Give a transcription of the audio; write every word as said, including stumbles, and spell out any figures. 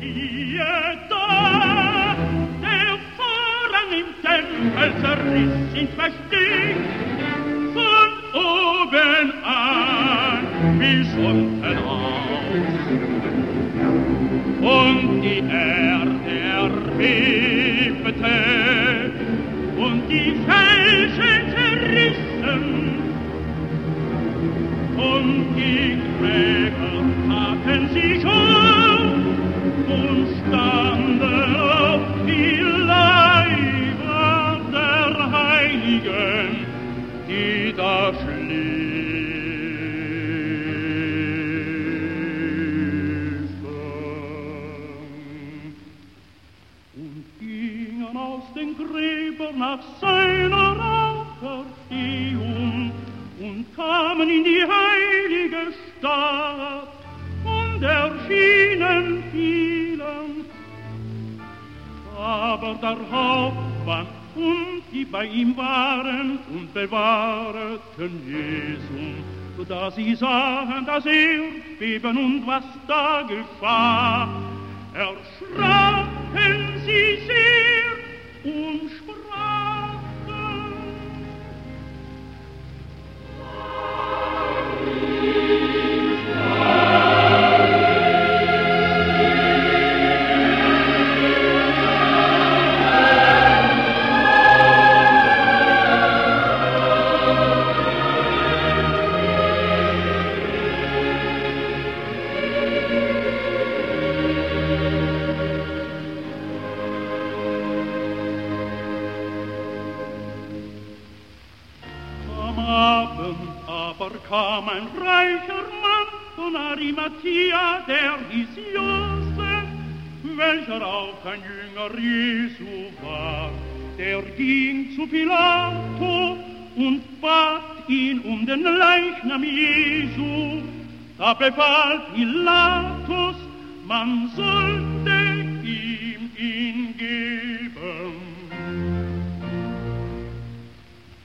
siehe da, der Vorhang im Tempel zerriss in zwei Stück, von oben an bis unten aus. Und die Erde erbebte, und die Felsen zerrissen, und die Gräber taten sich auf, und standen auf die Leiber der Heiligen, die da schliefen. Und gingen aus den Gräbern nach seiner Auferstehung und kamen in die heilige Stadt und erschienen vielen. Aber der Hauptmann und die bei ihm waren und bewahrten Jesu, da sie sahen das Erdbeben und was da geschah, erschraken sie sehr und sprachen: kam ein reicher Mann von Arimathea, der hieß Josef, welcher auch ein Jünger Jesu war. Der ging zu Pilato und bat ihn um den Leichnam Jesu. Da befahl Pilatus, man soll